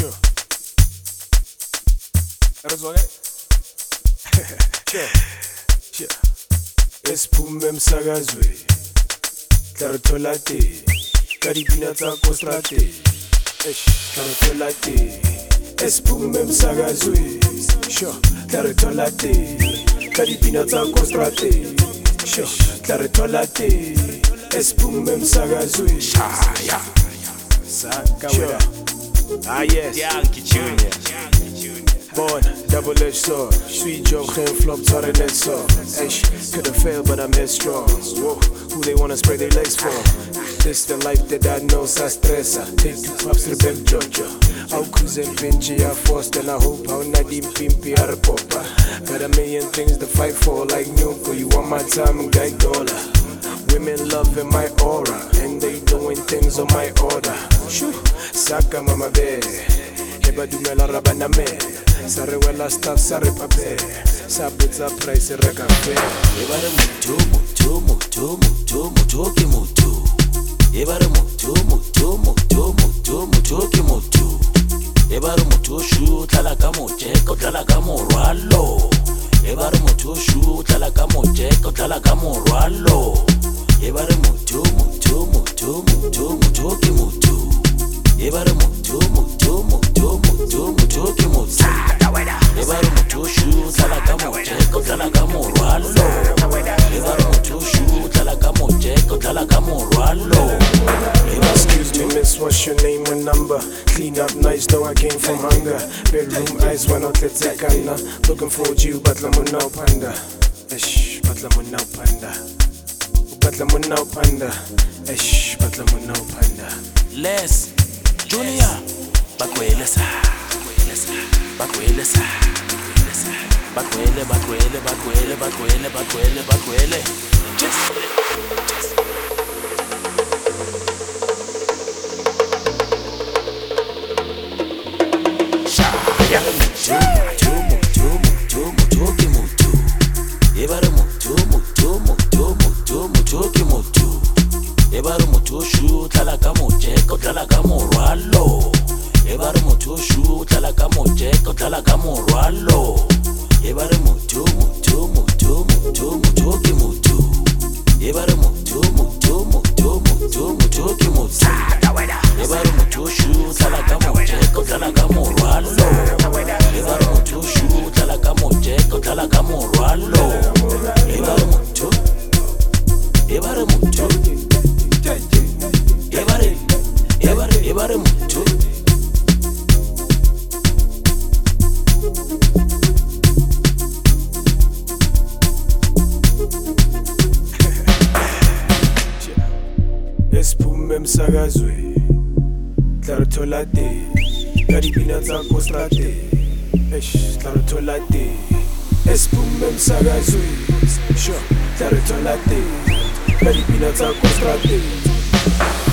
Sure. Erazwake? Sure. Sure. Esiphume emsakazweni. Tlarothola te. Ka dipina tsa ko strateng. Tlarothola te. Esiphume emsakazweni. Sure. Tlarothola te. Ka dipina tsa ko strateng. Sure. Tlarothola te. Esiphume emsakazweni. Shaya. Sure. Ah yes. Yankee Junior. Born, double-edged sword. Sweet joke, geen flop, tot in net zo. Could've failed, but I'm headstrong. Whoa, who they wanna spray their legs for? This the life that I know, sa stressa. Take two props to the bem Georgia. I'll cruise and pinch, I forced and I hope I'll not even pimpi out of popa. Got a million things to fight for, like Nyoko. You want my time and guy dollar. Women loving my aura, and they doing things on my order. Shoo, saka mama be. Heba dumela rabana me. Sa re wela staff, sa re pape. Sa pizza price, re cafe. Ebare mutu, mutu, mutu, mutu, mutu ki mutu. Ebare mutu, mutu, mutu, mutu, mutu ki mutu. Ebare mutu shu, tlala ka mojeko, tlala ka morwalo. Ebare mutu shu, tlala ka mojeko, tlala ka morwalo. Ebare mutu, mutu, mutu, mutu, mutu ki mutu. Ebare mutu, mutu, mutu, mutu, mutu ki mutu. Ebare mutu shu, tlala ka mojeko, tlala ka morwalo. Ebare mutu shu, tlala ka mojeko, tlala ka morwalo. Excuse me, miss, what's your name and number? Clean up nice, though I came from hunger. Bedroom eyes, why not let's take kinda. Looking for you, but lamunao panda. But lamunao panda. But lamunao panda. But lamunao panda. Les Junior bakwele sa bakwele sa bakwele bakwele bakwele bakwele bakwele bakwele just shaya mutu mutu mutu mutu ki mutu ebare mutu mutu mutu mutu mutu ki mutu ebare mutu shu tlala ka mojeko tlala ka morwalo ebare mutu shu tlala ka mojeko tlala ka morwalo ebare mutu mutu mutu mutu mutu ki mutu ebare mutu mutu mutu mutu mutu ki mutu ebare mutu shu tlala ka mojeko tlala ka morwalo ebare mutu shu tlala ka mojeko tlala ka morwalo ebare mutu ebare mutu ebare mutu Esiphume emsakazweni. Tlarothola te. Ka dipina tsa ko strateng. Tlarothola te. Esiphume emsakazweni. Sure, tlarothola te. Ka dipina tsa ko strateng.